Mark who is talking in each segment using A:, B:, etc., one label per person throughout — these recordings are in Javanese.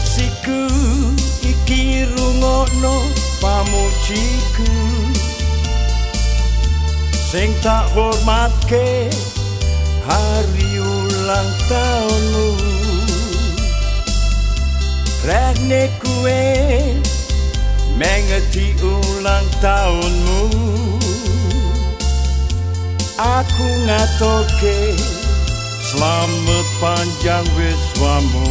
A: Kekasihku iki rungokno pamujiku sing tak hormatke hari ulang tahunmu. Rene kue mengeti ulang tahunmu. Aku ngaturke selamat panjang wiswamu.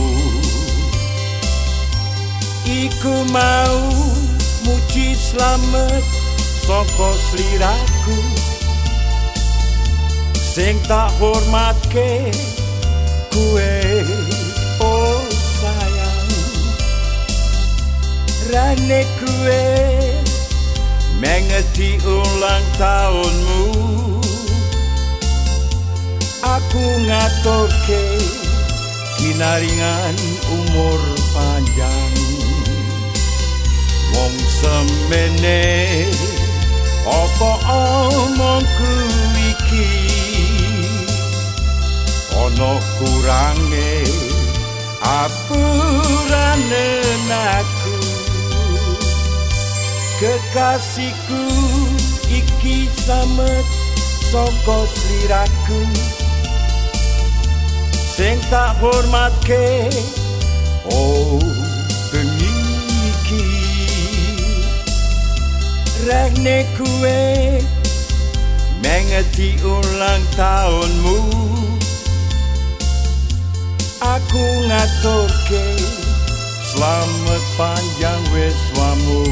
A: Iku mau muji selamat saka sliraku sing tak hormatke kue, oh sayang. Rane kue mengeti ulang tahunmu. Aku ngaturke kinaringan umur panjang. Wong semene apa omongku iki ana kurange apurane aku. Kekasihku iki samet saka sliraku sing tak hormatke, oh bengi iki. Rene kue mengeti ulang tahunmu. Aku ngaturke selamat panjang wiswamu.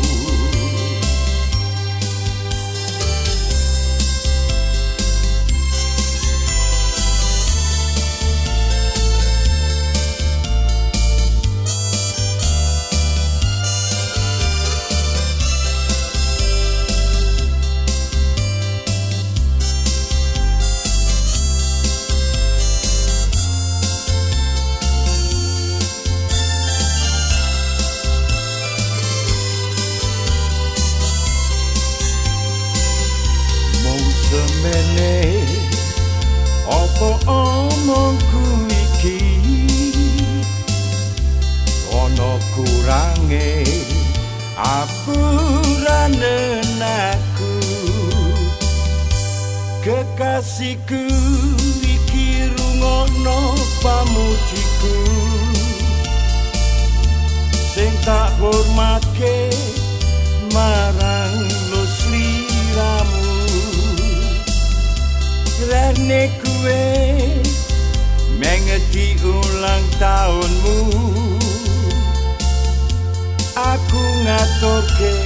A: Semene apa omongku iki ana kurange apurane aku. Kekasihku iki rungokno pamujiku sing tak hormatke marang lo sliramu. Rene kue mengeti ulang tahunmu. Aku ngaturke